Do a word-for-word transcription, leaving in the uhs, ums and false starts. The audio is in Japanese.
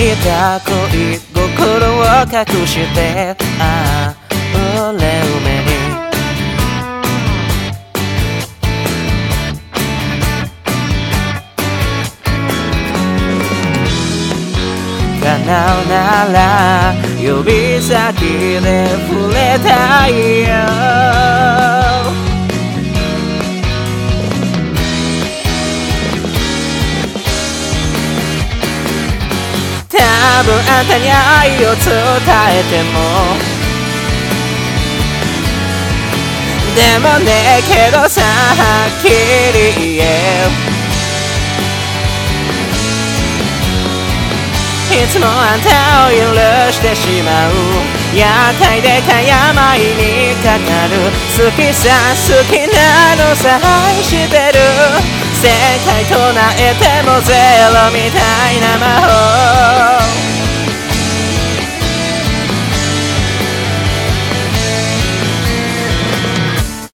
きた恋心を隠してああ俺埋めに叶うなら指先で触れたいよ多分あんたに愛を伝えてもでもねえけどさはっきり言えいつもあんたを許してしまう厄介でか病にかかる好きさ好きなのさ愛してる世界唱えてもゼロみたいな魔法